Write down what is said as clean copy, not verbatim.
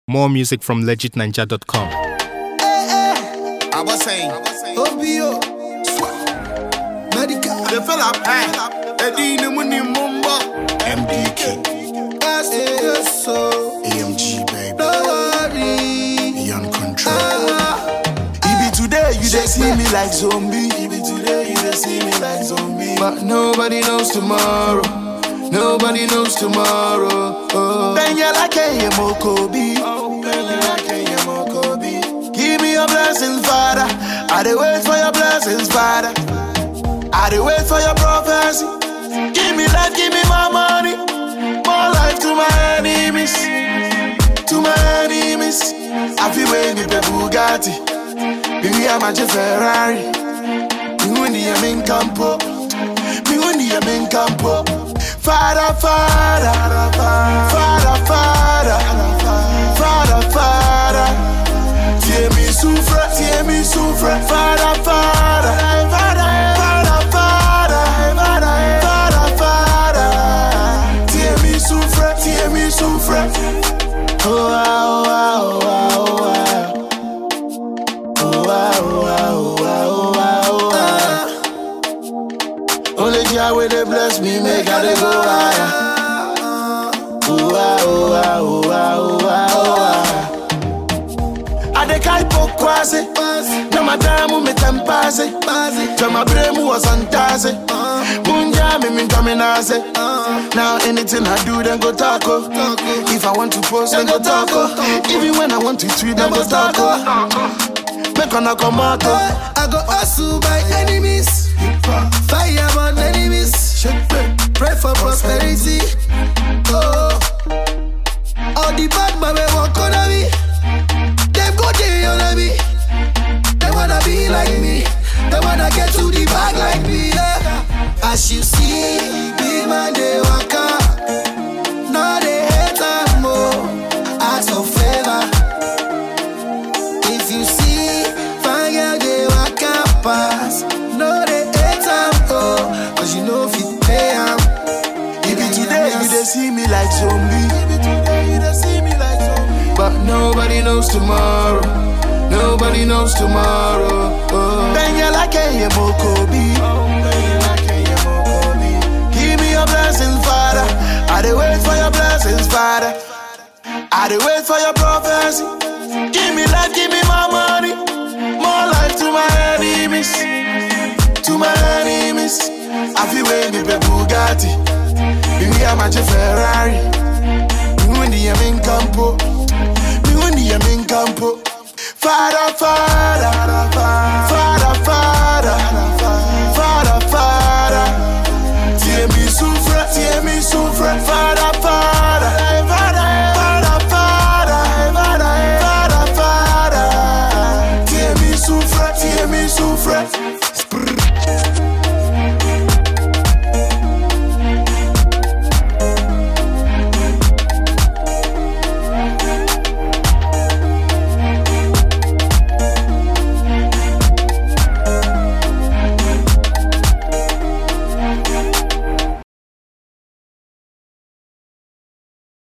More music from legitninja.com. I was saying, Obio, Medical, the fella, Eddie Muni Mumba, MDK, so AMG, baby, no worry. Beyond control. Even today, you dey see me like zombie. Even today, you dey see me like zombie. But nobody knows tomorrow. Nobody knows tomorrow. Then you like a Mokobi. Give me your blessings, Father. I dey wait for your blessings, Father. I dey wait for your prophecy. Give me life, give me more money, more life to my enemies, to my enemies. I feel when you the Bugatti, baby I'm a Ferrari. Me when you in campo, me when you in campo. Father, Father, Father, Father, Father, Father. Tie me souffre, Father, Father, Father, Father, Father, Father, Father. Tie me souffre. Oh, wow, wow, wow, wow. Oh, wow, wow, wow, wow, wow. Only Jah will they bless me, make I dey go higher. Oh, wow, wow, wow, wow, wow. I dey kai pokwase, na madamu me tempase, na my brain was antase. Munja me minkaminase. Now anything I do, then go taco. If I want to post, then go taco. Even when I want to tweet, then go taco. Make on a comato. I go hustle by enemies, fire on enemies. Pray for prosperity. Oh, all the bad man we walk on me. Them go day on me. They wanna be like me. They wanna get to the bag like me. Yeah. As you see, big man they walk up. No they hate them more. Ask for favor. If you see, fine girl they walk up pass. No they hate them more. Cause you know if you pay them. Even today you dey see me like zombie. But nobody knows tomorrow. Nobody knows tomorrow. Then you like a Mokobi. Give me your blessings, Father. I dey wait for your blessings, Father. I dey wait for your prophecy. Give me life, give me more money, more life to my enemies, to my enemies. I feel when you the Bugatti, baby I'm a Ferrari. Me when you in campo, me when you in campo. Father, Father, Father, Father, Father, Father. Tie me souffre, Father, Father, Father, Father, Father, Father, Father. Tie me souffre.